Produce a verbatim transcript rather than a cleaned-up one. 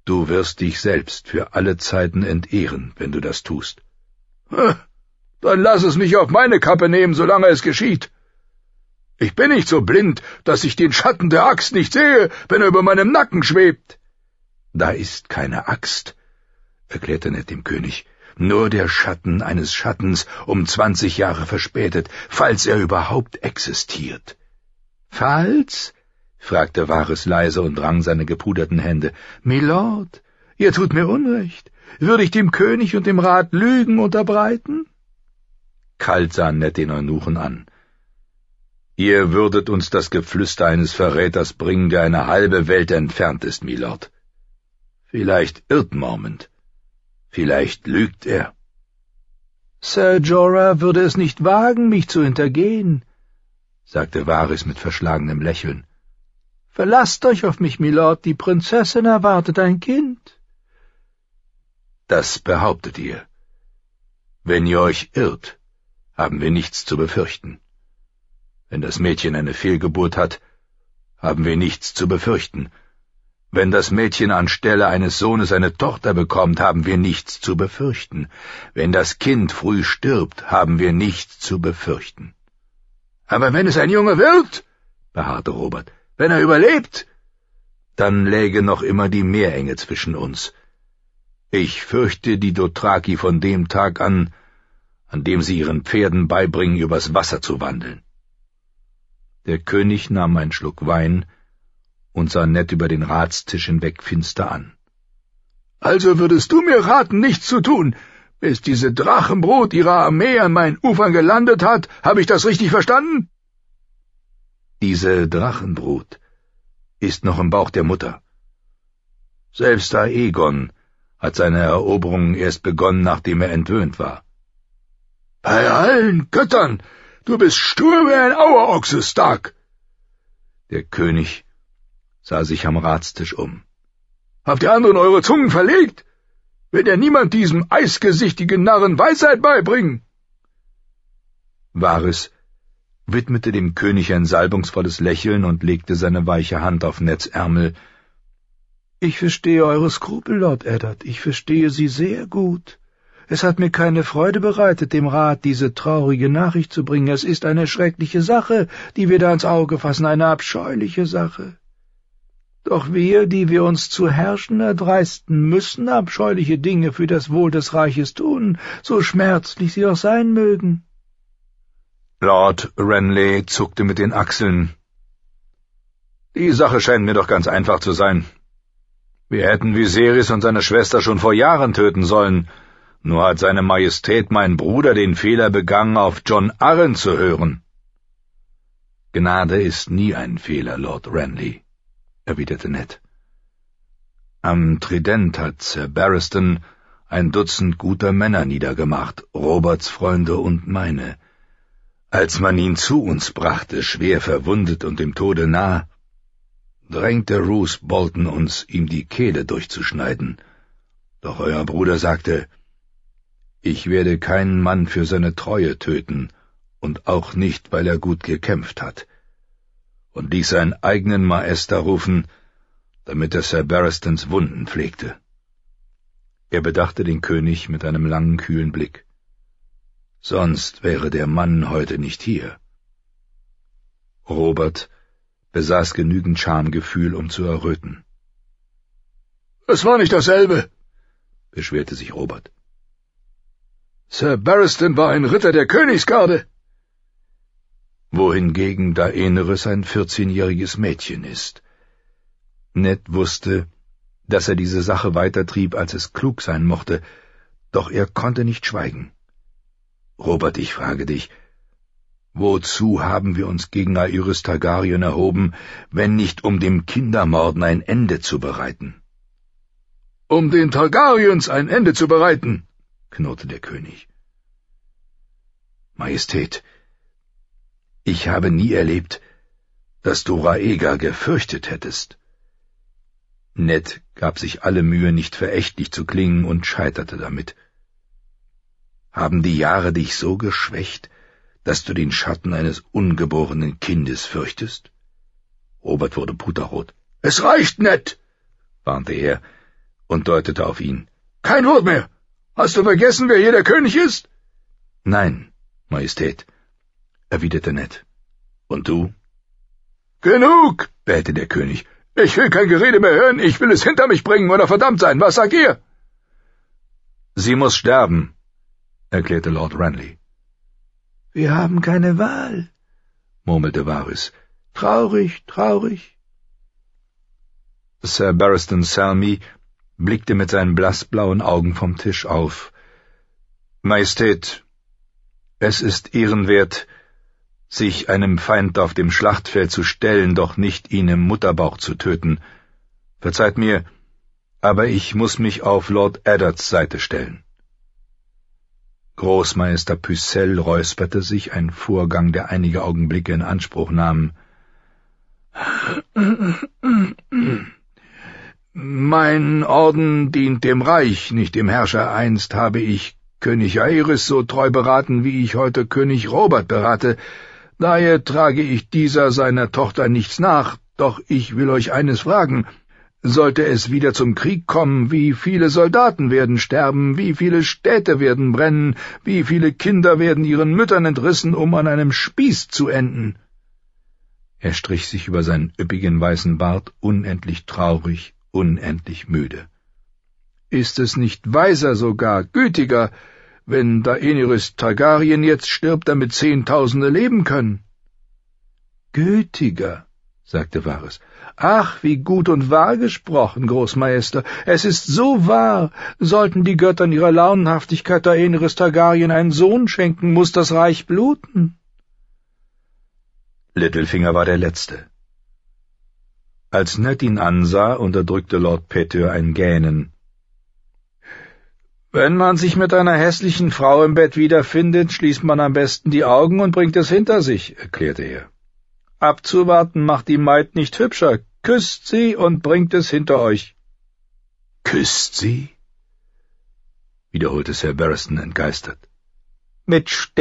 Du wirst dich selbst für alle Zeiten entehren, wenn du das tust. Dann lass es mich auf meine Kappe nehmen, solange es geschieht. Ich bin nicht so blind, dass ich den Schatten der Axt nicht sehe, wenn er über meinem Nacken schwebt. Da ist keine Axt, erklärte Ned dem König, nur der Schatten eines Schattens um zwanzig Jahre verspätet, falls er überhaupt existiert. »Falls?« fragte Varys leise und rang seine gepuderten Hände. »Milord, ihr tut mir Unrecht. Würde ich dem König und dem Rat Lügen unterbreiten?« Kalt sah Ned den Eunuchen an. »Ihr würdet uns das Geflüster eines Verräters bringen, der eine halbe Welt entfernt ist, Milord. Vielleicht irrt Mormont. Vielleicht lügt er.« »Sir Jorah würde es nicht wagen, mich zu hintergehen«, sagte Varys mit verschlagenem Lächeln. »Verlasst euch auf mich, Milord, die Prinzessin erwartet ein Kind.« »Das behauptet ihr. Wenn ihr euch irrt, haben wir nichts zu befürchten. Wenn das Mädchen eine Fehlgeburt hat, haben wir nichts zu befürchten. Wenn das Mädchen anstelle eines Sohnes eine Tochter bekommt, haben wir nichts zu befürchten. Wenn das Kind früh stirbt, haben wir nichts zu befürchten.« »Aber wenn es ein Junge wird«, beharrte Robert, »wenn er überlebt?« »Dann läge noch immer die Meerenge zwischen uns. Ich fürchte die Dothraki von dem Tag an, an dem sie ihren Pferden beibringen, übers Wasser zu wandeln.« Der König nahm einen Schluck Wein und sah Ned über den Ratstisch hinweg finster an. »Also würdest du mir raten, nichts zu tun, bis diese Drachenbrut ihrer Armee an meinen Ufern gelandet hat? Habe ich das richtig verstanden?« »Diese Drachenbrut ist noch im Bauch der Mutter. Selbst Aegon hat seine Eroberungen erst begonnen, nachdem er entwöhnt war.« »Bei allen Göttern! Du bist stur wie ein Auerochse, Stark!« Der König sah sich am Ratstisch um. »Habt ihr anderen eure Zungen verlegt? Wird ja niemand diesem eisgesichtigen Narren Weisheit beibringen?« Varys widmete dem König ein salbungsvolles Lächeln und legte seine weiche Hand auf Neds Ärmel. »Ich verstehe eure Skrupel, Lord Eddard, ich verstehe sie sehr gut. Es hat mir keine Freude bereitet, dem Rat diese traurige Nachricht zu bringen. Es ist eine schreckliche Sache, die wir da ins Auge fassen, eine abscheuliche Sache. Doch wir, die wir uns zu herrschen erdreisten, müssen abscheuliche Dinge für das Wohl des Reiches tun, so schmerzlich sie auch sein mögen.« Lord Renly zuckte mit den Achseln. »Die Sache scheint mir doch ganz einfach zu sein. Wir hätten Viserys und seine Schwester schon vor Jahren töten sollen, nur hat seine Majestät mein Bruder den Fehler begangen, auf Jon Arryn zu hören.« »Gnade ist nie ein Fehler, Lord Renly«, erwiderte Ned. »Am Trident hat Sir Barristan ein Dutzend guter Männer niedergemacht, Roberts Freunde und meine. Als man ihn zu uns brachte, schwer verwundet und dem Tode nah, drängte Roose Bolton uns, ihm die Kehle durchzuschneiden. Doch euer Bruder sagte, ich werde keinen Mann für seine Treue töten, und auch nicht, weil er gut gekämpft hat, und ließ seinen eigenen Maester rufen, damit er Sir Barristans Wunden pflegte.« Er bedachte den König mit einem langen, kühlen Blick. »Sonst wäre der Mann heute nicht hier.« Robert besaß genügend Schamgefühl, um zu erröten. »Es war nicht dasselbe«, beschwerte sich Robert. »Sir Barristan war ein Ritter der Königsgarde.« »Wohingegen Daenerys ein vierzehnjähriges Mädchen ist.« Ned wusste, dass er diese Sache weitertrieb, als es klug sein mochte, doch er konnte nicht schweigen. »Robert, ich frage dich, wozu haben wir uns gegen Aerys Targaryen erhoben, wenn nicht um dem Kindermorden ein Ende zu bereiten?« »Um den Targaryens ein Ende zu bereiten«, knurrte der König. »Majestät, ich habe nie erlebt, dass du Rhaegar gefürchtet hättest.« Ned gab sich alle Mühe, nicht verächtlich zu klingen, und scheiterte damit. »Haben die Jahre dich so geschwächt, dass du den Schatten eines ungeborenen Kindes fürchtest?« Robert wurde puterrot. »Es reicht, Ned«, warnte er, und deutete auf ihn. »Kein Wort mehr! Hast du vergessen, wer hier der König ist?« »Nein, Majestät«, erwiderte Ned. »Und du?« »Genug«, bähte der König. »Ich will kein Gerede mehr hören, ich will es hinter mich bringen oder verdammt sein. Was sagt ihr?« »Sie muss sterben«, erklärte Lord Renly. »Wir haben keine Wahl«, murmelte Varys. »Traurig, traurig.« Sir Barristan Selmy blickte mit seinen blassblauen Augen vom Tisch auf. »Majestät, es ist ehrenwert, sich einem Feind auf dem Schlachtfeld zu stellen, doch nicht ihn im Mutterbauch zu töten. Verzeiht mir, aber ich muss mich auf Lord Eddards Seite stellen.« Großmeister Pycelle räusperte sich, ein Vorgang, der einige Augenblicke in Anspruch nahm. »Mein Orden dient dem Reich, nicht dem Herrscher. Einst habe ich König Aerys so treu beraten, wie ich heute König Robert berate. Daher trage ich dieser seiner Tochter nichts nach, doch ich will euch eines fragen. Sollte es wieder zum Krieg kommen, wie viele Soldaten werden sterben, wie viele Städte werden brennen, wie viele Kinder werden ihren Müttern entrissen, um an einem Spieß zu enden?« Er strich sich über seinen üppigen weißen Bart, unendlich traurig, unendlich müde. »Ist es nicht weiser, sogar gütiger, wenn Daenerys Targaryen jetzt stirbt, damit Zehntausende leben können?« »Gütiger«, sagte Varys. »Ach, wie gut und wahr gesprochen, Großmeister. Es ist so wahr. Sollten die Götter in ihrer Launenhaftigkeit Daenerys Targaryen einen Sohn schenken, muss das Reich bluten.« Littlefinger war der Letzte. Als Ned ihn ansah, unterdrückte Lord Petyr ein Gähnen. »Wenn man sich mit einer hässlichen Frau im Bett wiederfindet, schließt man am besten die Augen und bringt es hinter sich«, erklärte er. »Abzuwarten macht die Maid nicht hübscher. Küsst sie und bringt es hinter euch.« »Küsst sie?« wiederholte Sir Barristan entgeistert. »Mit